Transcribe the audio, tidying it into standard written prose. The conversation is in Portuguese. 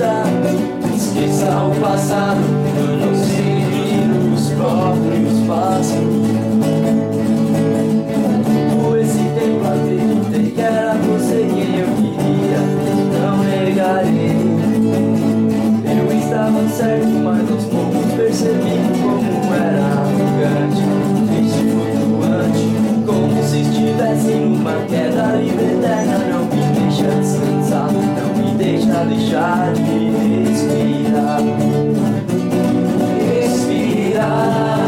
voltar. Esqueça o passado, eu não seguir os próprios passos. Por esse tempo acreditei que era você quem eu queria, não negarei. Eu estava certo, mas aos poucos percebi como era arrogante, triste, flutuante, como se estivesse numa queda livre eterna. Não me deixa descansar, não me deixa deixar de respirar. Respirar.